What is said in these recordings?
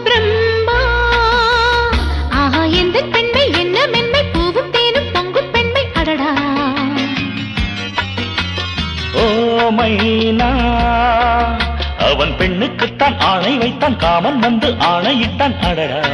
பிரம்மா ஆஹா எந்த பெண்மை என்ன மென்மை பூவும் தேனும் பொங்கும் பெண்மை அடடா ஓ மைனா அவன் பெண்ணுக்குத்தான் ஆணை வைத்தான் காமன் வந்து ஆணையிட்டான் அடடா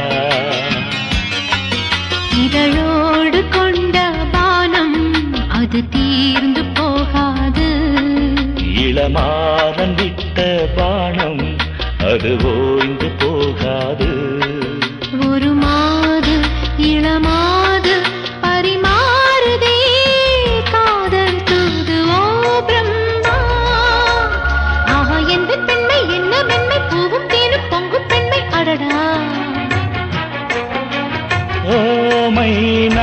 இதழோடு கொண்ட பானம் அது தீர்ந்து போகாது இளமாறன் விட்ட பானம் அது ஓய்ந்து போகாது ஒரு மாது இளமாது பரிமாறுதே காதல் தூது ஓ பிரம்மா ஆஹா எந்த பெண்மை என்ன மென்மை பூவும் தேனும் பொங்கும் பெண்மை அடடா ஓ மைனா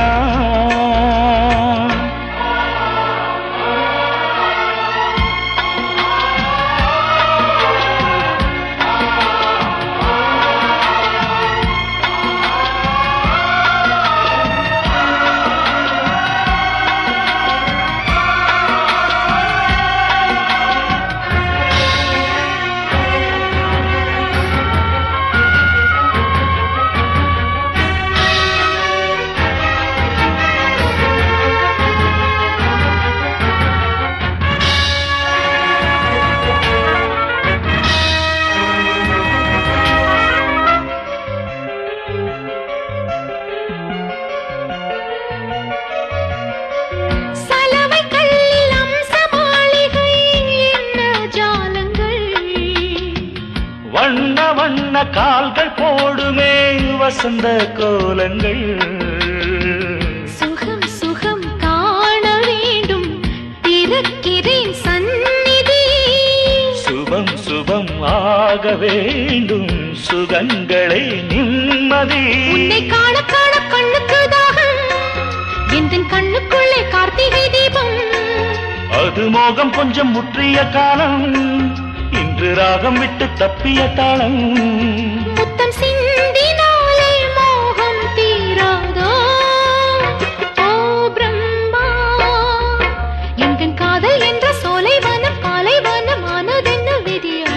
வண்ண வண்ண கால்கள் போடுமே வசந்த கோலங்கள் சுகம் சுகம் காண வேண்டும் திறக்கிறேன் சந்நிதி சுபம் சுபம் ஆக வேண்டும் சுகங்களே நிம்மதி உன்னை காண காண கண்ணுக்கு தாகம் எந்தன் கண்ணுக்குள்ளே கார்த்திகை தீபம் அது மோகம் கொஞ்சம் முற்றிய காலம் இன்று ராகம் விட்டு தப்பிய தாளம் முத்தம் சிந்தினாலே மோகம் தீராதோ ஓ பிரம்மா எங்கன் காதல் என்ற சோலை வனம் காலை வனமானதென்ன விதியா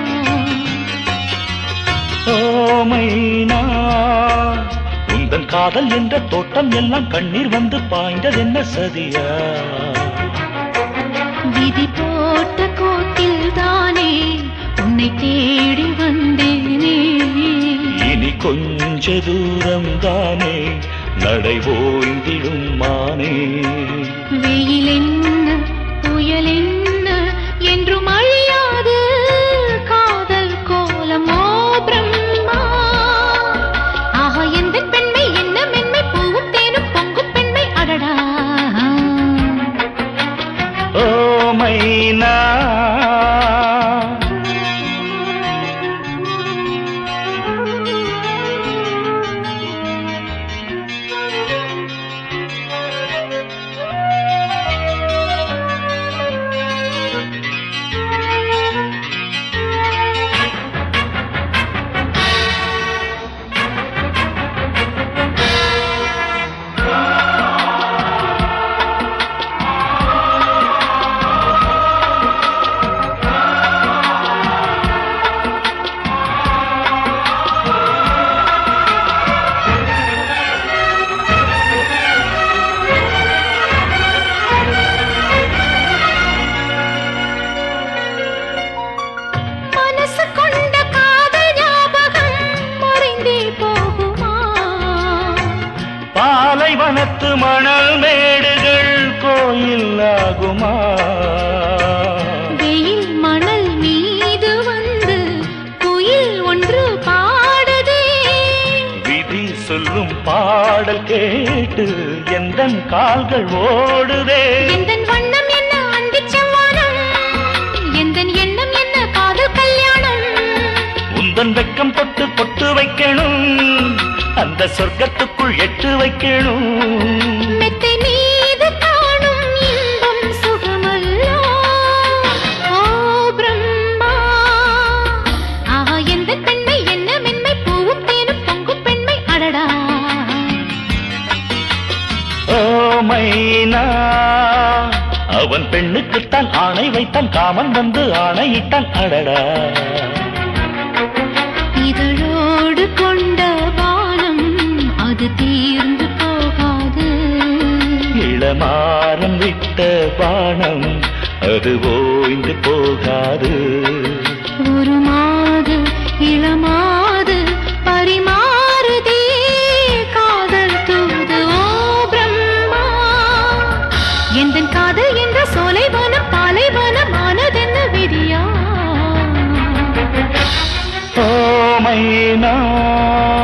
ஓ மைனா உந்தன் காதல் என்ற தோட்டம் எல்லாம் கண்ணீர் வந்து பாய்ந்ததென்ன சதியா விதி போட்ட கோட்டில் தானே உன்னை தேடி வந்தேனே இனி கொஞ்ச தூரம் தானே நடை ஓய்ந்திடும் மானே வெயில் என்ன புயல் என்ன என்றும் அழியாது காதல் கோலம் ஓ பிரம்மா ஆஹா எந்த பெண்மை என்ன மென்மை பூவும் தேனும் பொங்கும் பெண்மை அடடா ஓ மைனா பாலைவனத்து மணல் மேடுகள் கோயில் ஆகுமா வெயில் மணல் மீது வந்து குயில் ஒன்று பாடுதே விதி சொல்லும் பாடல் கேட்டு எந்தன் கால்கள் ஓடுதே எந்தன் வண்ணம் என்ன அந்திச் செவ்வானம் எந்தன் எண்ணம் என்ன காதல் கல்யாணம் உந்தன் வெக்கம் தொட்டு பொட்டு வைக்கணும் அந்த சொர்க்கத்துக்குள் எட்டு வைக்கணும் மெத்தை மீது காணும் இன்பம் சுகமல்லோ ஓ பிரம்மா ஆஹா எந்த பெண்மை என்ன மென்மை பூவும் தேனும் பொங்கும் பெண்மை அடடா ஓ மைனா அவன் பெண்ணுக்குத்தான் ஆணை வைத்தான் காமன் வந்து ஆணையிட்டான் அடடா இதழோடு பானம் அது ஓய்ந்து போகாது. ஒரு மாது இளமாது பரிமாறுதே காதல் தூது ஓ பிரம்மா. எந்தன் காதல் என்ற சோலைவனம் பாலைவனமானதென்ன விதியா? ஓ மைனா